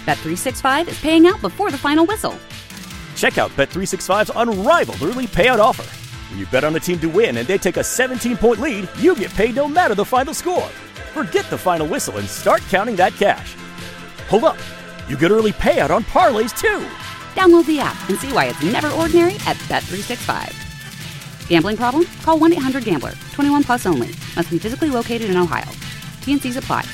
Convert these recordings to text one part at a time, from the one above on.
Bet365 is paying out before the final whistle. Check out Bet365's unrivaled early payout offer. When you bet on a team to win and they take a 17-point lead, you get paid no matter the final score. Forget the final whistle and start counting that cash. Hold up. You get early payout on parlays, too. Download the app and see why it's never ordinary at Bet365. Gambling problem? Call 1-800-GAMBLER. 21 plus only. Must be physically located in Ohio. T&Cs apply.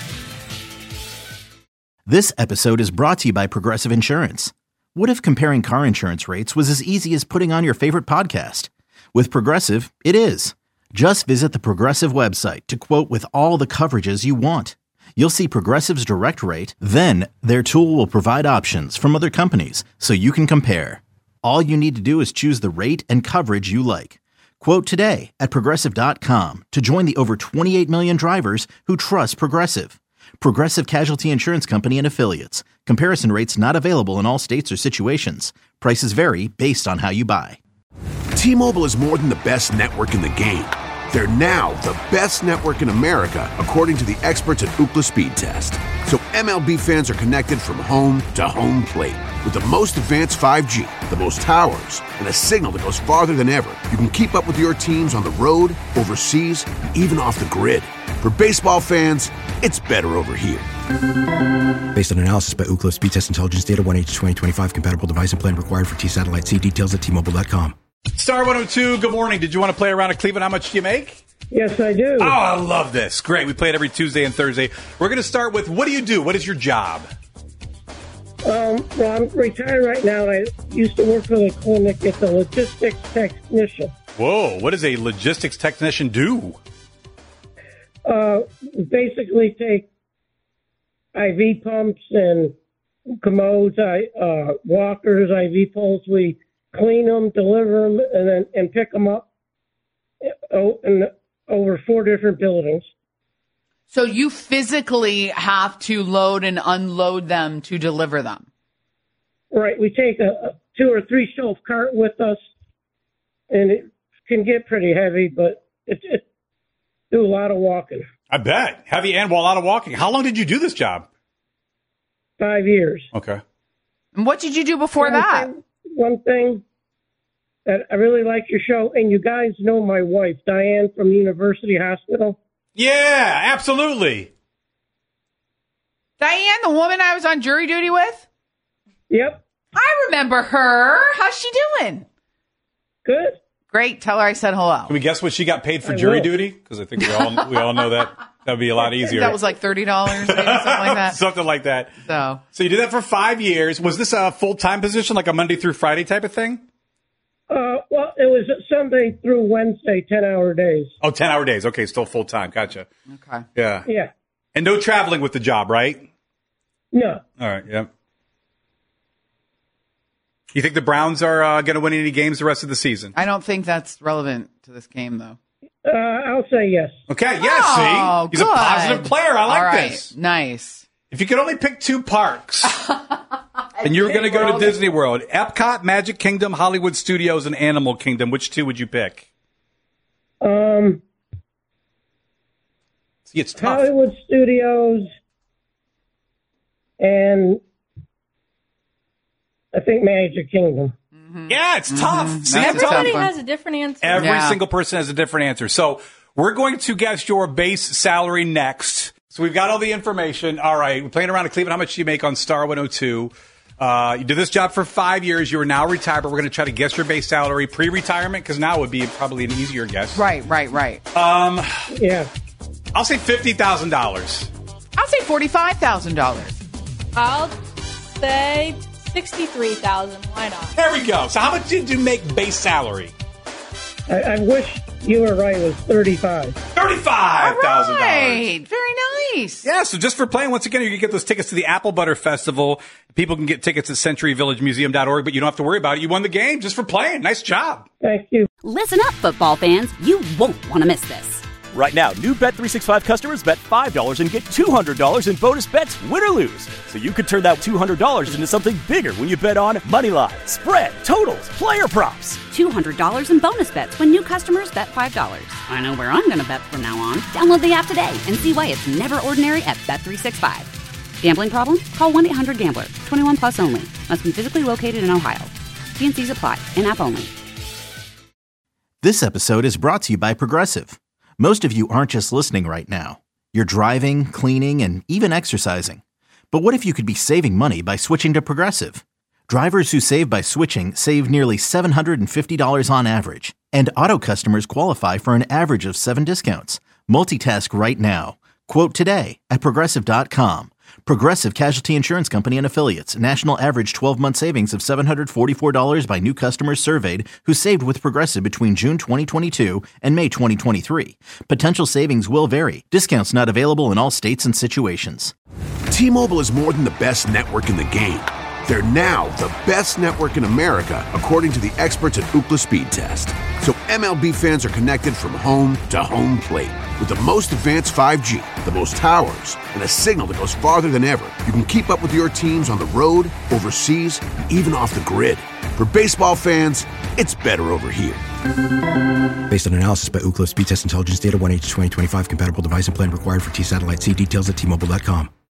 This episode is brought to you by Progressive Insurance. What if comparing car insurance rates was as easy as putting on your favorite podcast? With Progressive, it is. Just visit the Progressive website to quote with all the coverages you want. You'll see Progressive's direct rate, then their tool will provide options from other companies so you can compare. All you need to do is choose the rate and coverage you like. Quote today at Progressive.com to join the over 28 million drivers who trust Progressive. Progressive Casualty Insurance Company and Affiliates. Comparison rates not available in all states or situations. Prices vary based on how you buy. T-Mobile is more than the best network in the game. They're now the best network in America, according to the experts at Ookla Speed Test. So MLB fans are connected from home to home plate. With the most advanced 5G, the most towers, and a signal that goes farther than ever, you can keep up with your teams on the road, overseas, and even off the grid. For baseball fans, it's better over here. Based on analysis by Ookla Speed Test Intelligence Data, 1H2025 compatible device and plan required for T-Satellite. See details at T-Mobile.com. Star 102, good morning. Did you want to play around at Cleveland? How much do you make? Yes, I do. Oh, I love this. Great. We play it every Tuesday and Thursday. We're going to start with, what do you do? What is your job? Well, I'm retired right now. I used to work for the clinic as a logistics technician. Whoa, what does a logistics technician do? Basically take IV pumps and commodes, walkers, IV poles. We clean them, deliver them, and pick them up over 4 different buildings. So you physically have to load and unload them to deliver them? Right. We take a 2 or 3 shelf cart with us, and it can get pretty heavy, but it do a lot of walking. I bet. Heavy and a lot of walking. How long did you do this job? 5 years. Okay. And what did you do before that? One thing that I really like your show, and you guys know my wife, Diane from University Hospital. Yeah, absolutely. Diane, the woman I was on jury duty with? Yep. I remember her. How's she doing? Good. Great. Tell her I said hello. Can we guess what she got paid for jury duty? Because I think we all know that. That would be a lot easier. That was like $30, maybe, something like that. Something like that. So you did that for 5 years. Was this a full-time position, like a Monday through Friday type of thing? Well, it was Sunday through Wednesday, 10-hour days. Oh, 10-hour days. Okay, still full-time. Gotcha. Okay. Yeah. Yeah. And no traveling with the job, right? No. All right, yeah. You think the Browns are going to win any games the rest of the season? I don't think that's relevant to this game, though. I'll say yes. Okay, yeah, see? He's good. a positive player. I like this. Nice. If you could only pick 2 parks, and you were going to go to Disney World, Epcot, Magic Kingdom, Hollywood Studios, and Animal Kingdom, which 2 would you pick? See, it's tough. Hollywood Studios and I think Magic Kingdom. Yeah, it's tough. See, everybody has a different answer. Every single person has a different answer. So we're going to guess your base salary next. So we've got all the information. All right, we're playing around at Cleveland. How much do you make on Star 102? You did this job for 5 years. You are now retired, but we're going to try to guess your base salary pre-retirement, because now would be probably an easier guess. Right. Yeah. I'll say $50,000. I'll say $45,000. I'll say $63,000. Why not? There we go. So how much did you make base salary? I wish you were right. It was $35,000. $35,000. Right. Very nice. Yeah, so just for playing, once again, you can get those tickets to the Apple Butter Festival. People can get tickets at CenturyVillageMuseum.org, but you don't have to worry about it. You won the game just for playing. Nice job. Thank you. Listen up, football fans. You won't want to miss this. Right now, new Bet365 customers bet $5 and get $200 in bonus bets, win or lose. So you could turn that $200 into something bigger when you bet on moneyline, spread, totals, player props. $200 in bonus bets when new customers bet $5. I know where I'm going to bet from now on. Download the app today and see why it's never ordinary at Bet365. Gambling problem? Call 1-800-GAMBLER. 21 plus only. Must be physically located in Ohio. T&Cs apply. In-app only. This episode is brought to you by Progressive. Most of you aren't just listening right now. You're driving, cleaning, and even exercising. But what if you could be saving money by switching to Progressive? Drivers who save by switching save nearly $750 on average. And auto customers qualify for an average of 7 discounts. Multitask right now. Quote today at Progressive.com. Progressive Casualty Insurance Company and Affiliates. National average 12-month savings of $744 by new customers surveyed who saved with Progressive between June 2022 and May 2023. Potential savings will vary. Discounts not available in all states and situations. T-Mobile is more than the best network in the game. They're now the best network in America, according to the experts at Ookla Speed Test. So MLB fans are connected from home to home plate. With the most advanced 5G, the most towers, and a signal that goes farther than ever, you can keep up with your teams on the road, overseas, and even off the grid. For baseball fans, it's better over here. Based on analysis by Ookla Speed Test Intelligence Data 1H2025 compatible device and plan required for T-Satellite. See details at T-Mobile.com.